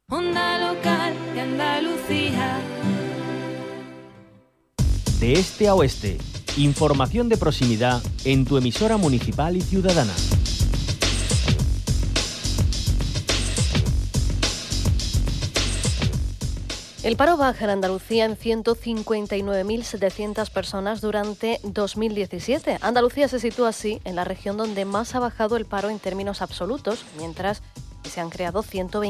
Onda local de Andalucía. De este a oeste, información de proximidad en tu emisora municipal y ciudadana. El paro baja en Andalucía en 159.700 personas durante 2017. Andalucía se sitúa así en la región donde más ha bajado el paro en términos absolutos, mientras que se han creado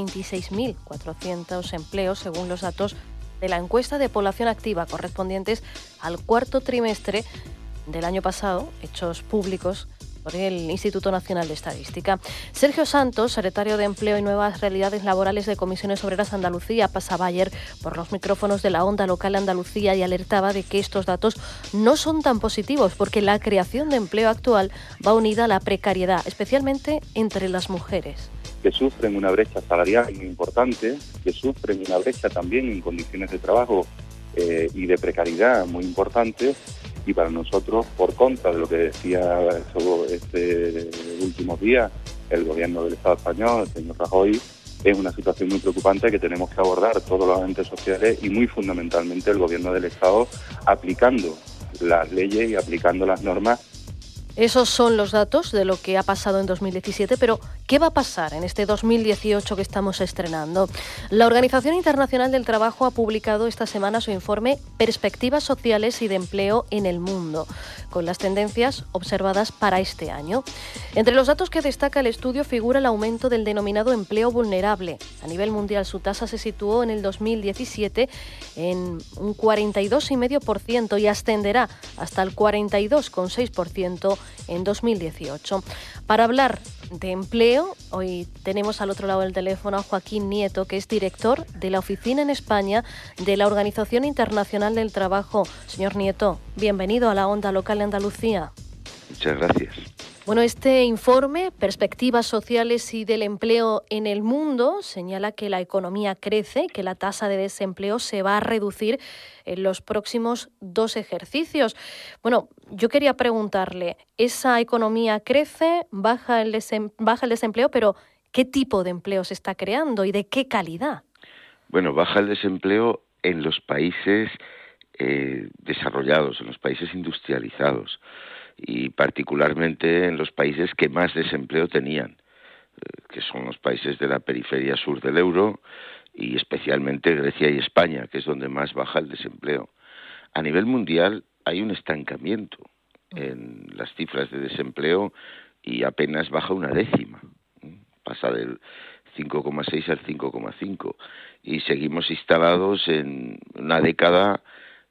126.400 empleos según los datos de la encuesta de población activa correspondientes al cuarto trimestre del año pasado, hechos públicos por el Instituto Nacional de Estadística. Sergio Santos, secretario de Empleo y Nuevas Realidades Laborales de Comisiones Obreras Andalucía, pasaba ayer por los micrófonos de la Onda Local de Andalucía y alertaba de que estos datos no son tan positivos porque la creación de empleo actual va unida a la precariedad, especialmente entre las mujeres. Que sufren una brecha salarial muy importante, que sufren una brecha también en condiciones de trabajo y de precariedad muy importante. Y para nosotros, por contra de lo que decía este últimos días el gobierno del Estado español, el señor Rajoy, es una situación muy preocupante que tenemos que abordar todos los agentes sociales y muy fundamentalmente el gobierno del Estado aplicando las leyes y aplicando las normas. Esos son los datos de lo que ha pasado en 2017, pero ¿qué va a pasar en este 2018 que estamos estrenando? La Organización Internacional del Trabajo ha publicado esta semana su informe Perspectivas Sociales y de Empleo en el Mundo, con las tendencias observadas para este año. Entre los datos que destaca el estudio figura el aumento del denominado empleo vulnerable. A nivel mundial su tasa se situó en el 2017 en un 42,5% y ascenderá hasta el 42,6% en 2018. Para hablar de empleo, hoy tenemos al otro lado del teléfono a Joaquín Nieto, que es director de la oficina en España de la Organización Internacional del Trabajo. Señor Nieto, bienvenido a la Onda Local de Andalucía. Muchas gracias. Bueno, este informe, Perspectivas Sociales y del Empleo en el Mundo, señala que la economía crece y que la tasa de desempleo se va a reducir en los próximos 2 ejercicios. Bueno, yo quería preguntarle, ¿esa economía crece, baja el desempleo, pero qué tipo de empleo se está creando y de qué calidad? Bueno, baja el desempleo en los países desarrollados, en los países industrializados, y particularmente en los países que más desempleo tenían, que son los países de la periferia sur del euro y especialmente Grecia y España, que es donde más baja el desempleo. A nivel mundial hay un estancamiento en las cifras de desempleo y apenas baja una décima, pasa del 5,6 al 5,5 y seguimos instalados en una década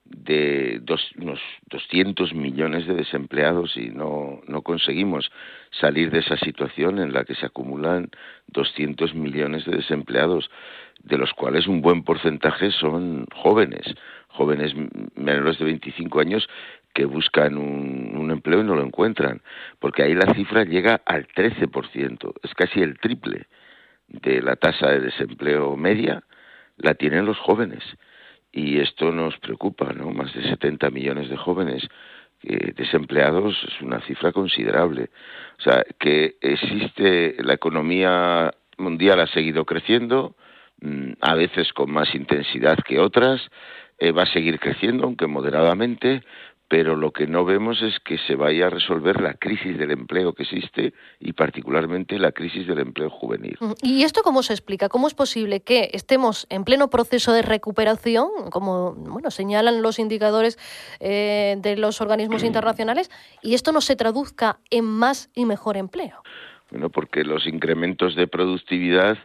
de unos 200 millones de desempleados y no conseguimos salir de esa situación en la que se acumulan 200 millones de desempleados, de los cuales un buen porcentaje son jóvenes menores de 25 años que buscan un empleo y no lo encuentran, porque ahí la cifra llega al 13%, es casi el triple de la tasa de desempleo media, la tienen los jóvenes. Y esto nos preocupa, ¿no? Más de 70 millones de jóvenes desempleados es una cifra considerable. O sea, que existe, la economía mundial ha seguido creciendo, a veces con más intensidad que otras, va a seguir creciendo, aunque moderadamente, pero lo que no vemos es que se vaya a resolver la crisis del empleo que existe y particularmente la crisis del empleo juvenil. ¿Y esto cómo se explica? ¿Cómo es posible que estemos en pleno proceso de recuperación, como señalan los indicadores de los organismos internacionales, y esto no se traduzca en más y mejor empleo? Bueno, porque los incrementos de productividad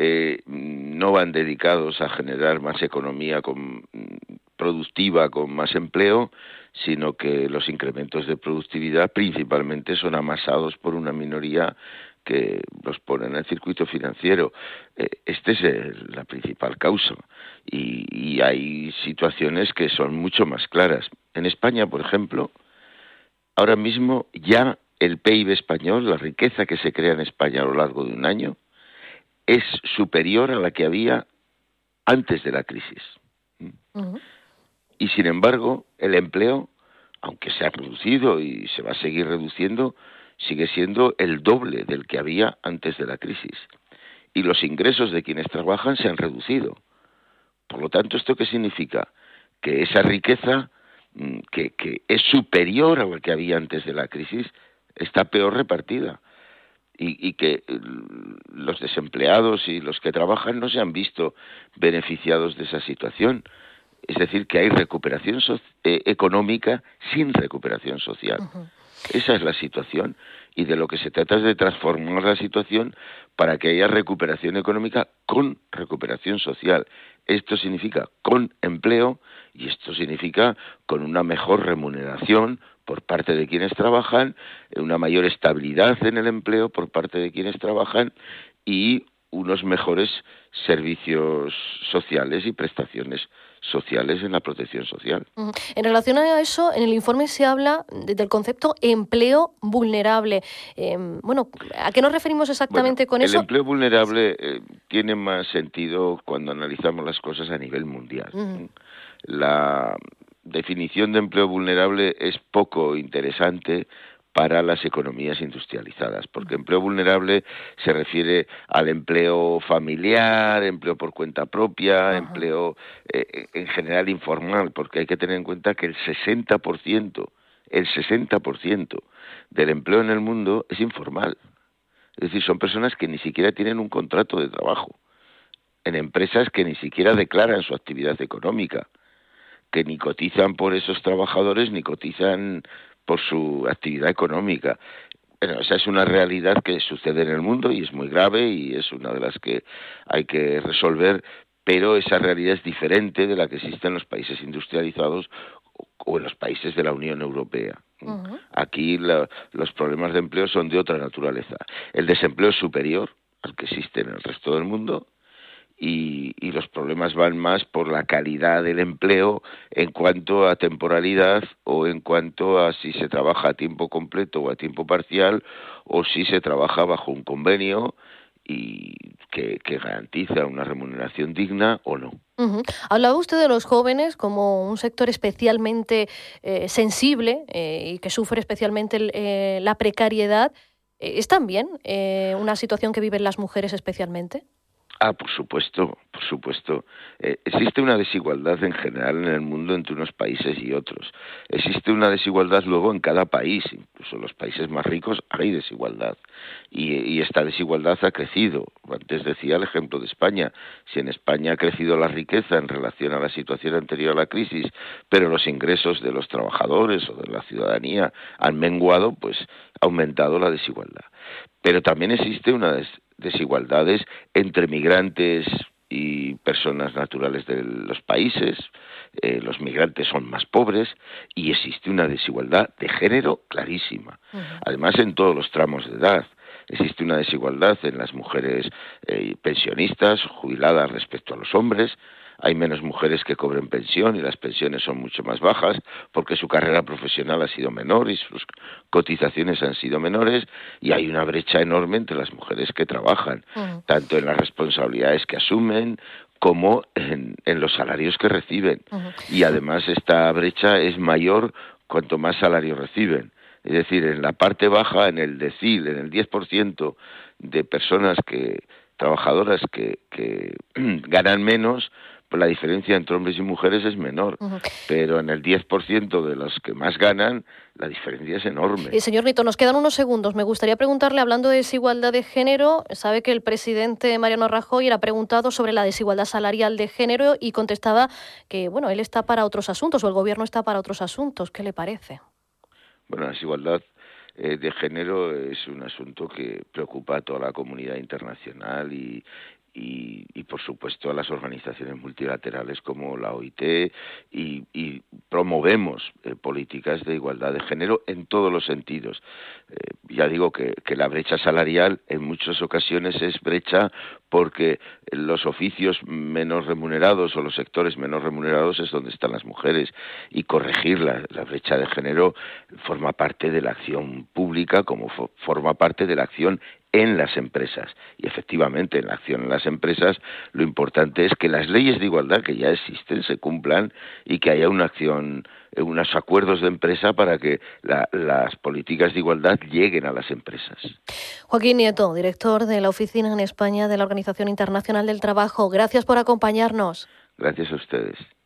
no van dedicados a generar más economía productiva con más empleo, sino que los incrementos de productividad principalmente son amasados por una minoría que los pone en el circuito financiero. Esta es la principal causa y hay situaciones que son mucho más claras. En España, por ejemplo, ahora mismo ya el PIB español, la riqueza que se crea en España a lo largo de un año, es superior a la que había antes de la crisis. Uh-huh. Y sin embargo, el empleo, aunque se ha reducido y se va a seguir reduciendo, sigue siendo el doble del que había antes de la crisis. y los ingresos de quienes trabajan se han reducido. Por lo tanto, ¿esto qué significa? Que esa riqueza, que es superior a la que había antes de la crisis, está peor repartida. Y que los desempleados y los que trabajan no se han visto beneficiados de esa situación. Es decir, que hay recuperación económica sin recuperación social. Uh-huh. Esa es la situación, y de lo que se trata es de transformar la situación para que haya recuperación económica con recuperación social. Esto significa con empleo, y esto significa con una mejor remuneración por parte de quienes trabajan, una mayor estabilidad en el empleo por parte de quienes trabajan y unos mejores servicios sociales y prestaciones sociales en la protección social. En relación a eso, en el informe se habla del concepto empleo vulnerable. ¿A qué nos referimos exactamente con eso? El empleo vulnerable tiene más sentido cuando analizamos las cosas a nivel mundial. La definición de empleo vulnerable es poco interesante para las economías industrializadas, porque empleo vulnerable se refiere al empleo familiar, empleo por cuenta propia, empleo en general informal, porque hay que tener en cuenta que el 60% del empleo en el mundo es informal. Es decir, son personas que ni siquiera tienen un contrato de trabajo, en empresas que ni siquiera declaran su actividad económica, que ni cotizan por esos trabajadores ni cotizan por su actividad económica. Bueno, esa es una realidad que sucede en el mundo y es muy grave y es una de las que hay que resolver, pero esa realidad es diferente de la que existe en los países industrializados o en los países de la Unión Europea. Uh-huh. Aquí los problemas de empleo son de otra naturaleza. El desempleo es superior al que existe en el resto del mundo, y los problemas van más por la calidad del empleo en cuanto a temporalidad o en cuanto a si se trabaja a tiempo completo o a tiempo parcial o si se trabaja bajo un convenio y que garantiza una remuneración digna o no. Uh-huh. Hablaba usted de los jóvenes como un sector especialmente sensible y que sufre especialmente la precariedad. ¿Es también una situación que viven las mujeres especialmente? Por supuesto. Existe una desigualdad en general en el mundo entre unos países y otros. Existe una desigualdad luego en cada país, incluso en los países más ricos hay desigualdad. Y esta desigualdad ha crecido. Antes decía el ejemplo de España. Si en España ha crecido la riqueza en relación a la situación anterior a la crisis, pero los ingresos de los trabajadores o de la ciudadanía han menguado, pues ha aumentado la desigualdad. Pero también existe una desigualdades entre migrantes y personas naturales de los países. Los migrantes son más pobres y existe una desigualdad de género clarísima. Uh-huh. Además, en todos los tramos de edad. Existe una desigualdad en las mujeres pensionistas, jubiladas respecto a los hombres. Hay menos mujeres que cobren pensión y las pensiones son mucho más bajas porque su carrera profesional ha sido menor y sus cotizaciones han sido menores, y hay una brecha enorme entre las mujeres que trabajan, tanto en las responsabilidades que asumen como en los salarios que reciben. Y además esta brecha es mayor cuanto más salario reciben. Es decir, en la parte baja, en el decil, en el 10% de personas trabajadoras que ganan menos, pues la diferencia entre hombres y mujeres es menor, pero en el 10% de los que más ganan, la diferencia es enorme. Señor Nieto, nos quedan unos segundos. Me gustaría preguntarle, hablando de desigualdad de género, sabe que el presidente Mariano Rajoy era preguntado sobre la desigualdad salarial de género y contestaba que, él está para otros asuntos, o el gobierno está para otros asuntos. ¿Qué le parece? Bueno, la desigualdad de género es un asunto que preocupa a toda la comunidad internacional y por supuesto a las organizaciones multilaterales como la OIT, y promovemos políticas de igualdad de género en todos los sentidos. Ya digo que la brecha salarial en muchas ocasiones es brecha porque los oficios menos remunerados o los sectores menos remunerados es donde están las mujeres, y corregir la brecha de género forma parte de la acción pública como forma parte de la acción en las empresas. Y efectivamente, en la acción en las empresas, lo importante es que las leyes de igualdad que ya existen se cumplan y que haya una acción, unos acuerdos de empresa para que las políticas de igualdad lleguen a las empresas. Joaquín Nieto, director de la Oficina en España de la Organización Internacional del Trabajo. Gracias por acompañarnos. Gracias a ustedes.